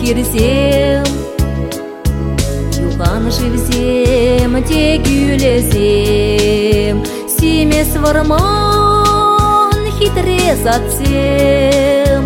кирсем, юган живсем, те гүлесем, семес варман хитрес атсем,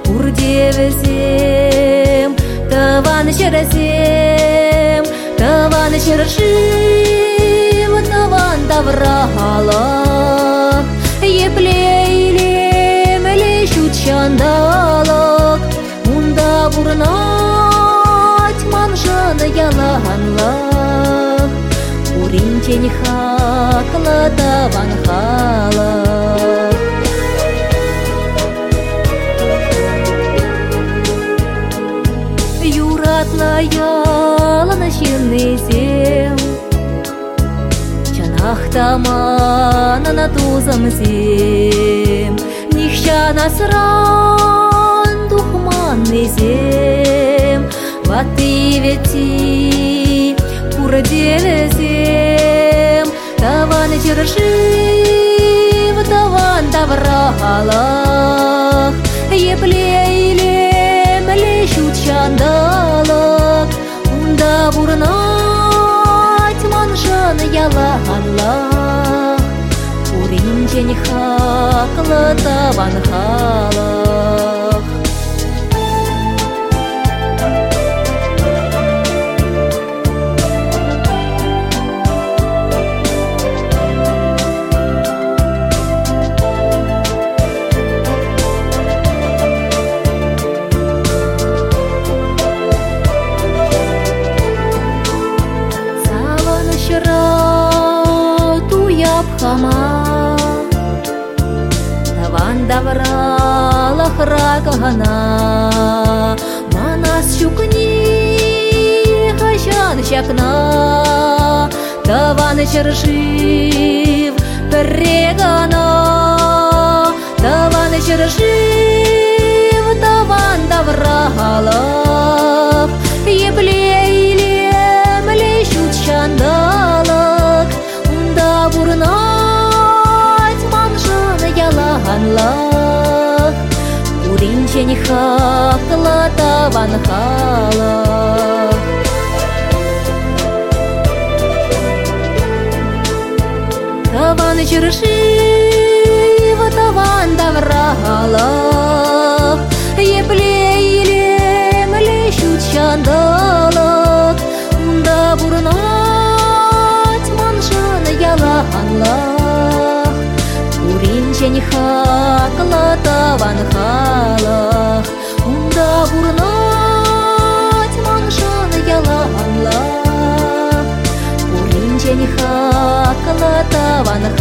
урдевесем, таван шерсем, таван шершим, таван таврахалах, еплейлем лещут шандалак, унда бурнать манжана ялаханлах, уринчен хакла таван халах. Юратла ялана ширнесем, чанахтамана на тузамсем, нихща насран духманнесем, ватывети курадевесем, таван чершив, таван таврахалах, еплейлем лещут шандалак, унда бурнать манжан ялаханлах, уринчен хакла таван халах. Хама таван давралах ракагана, манас щукни хащан щакна, таван чершив перегана, таван чершив, таван давралах, еплейлем лещут шандалак, унда бурнать манжана ялаханлах, уринчен хакла таван халах. Таван чершив, таван давралах, еплейлем лещут шандалак, унда бурнать манжана ялаханлах, уринчен хакла таван халах, унда бурнать манжана ялаханлах, уринчен хакла таван